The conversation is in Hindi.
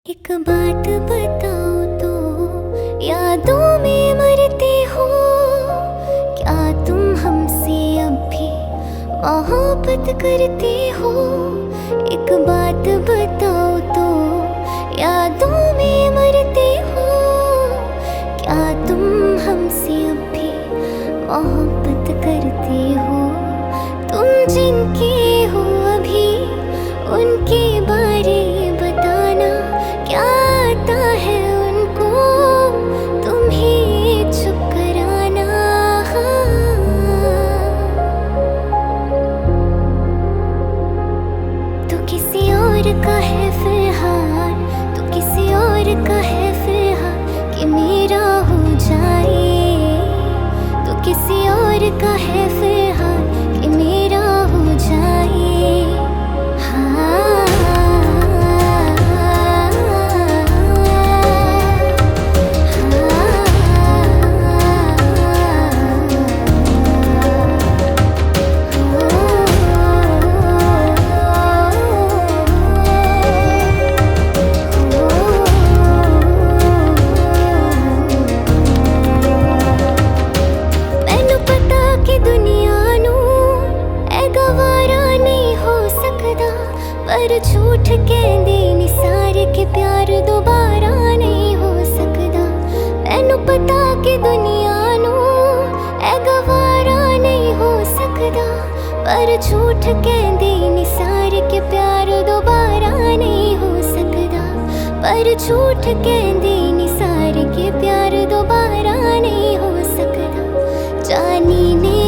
एक बात बताओ तो यादों में मरते हो क्या तुम हमसे अब भी मोहब्बत करते हो। एक बात बताओ तो यादों में मरते हो क्या तुम हमसे अब भी मोहब्बत करते हो। तुम जिनके हो अभी उनके बारे बताना क्या आता है उनको, तुम ही चुप कराना। तो किसी और का है फिलहाल, तो किसी और का है फिलहाल कि मेरा हो जाए। तो किसी और का है फिलहाल कि मेरा हो जाए। पर झूठ कहंदे नी सारे के प्यार दोबारा नहीं हो सकदा। मैनू पता कि दुनिया नू ऐ गवारा नहीं हो सकदा, पर झूठ कहंदे नी सारे के प्यार दोबारा नहीं हो सकदा। पर झूठ कहंदे नी सारे के प्यार दोबारा नहीं हो सकदा। जानी ने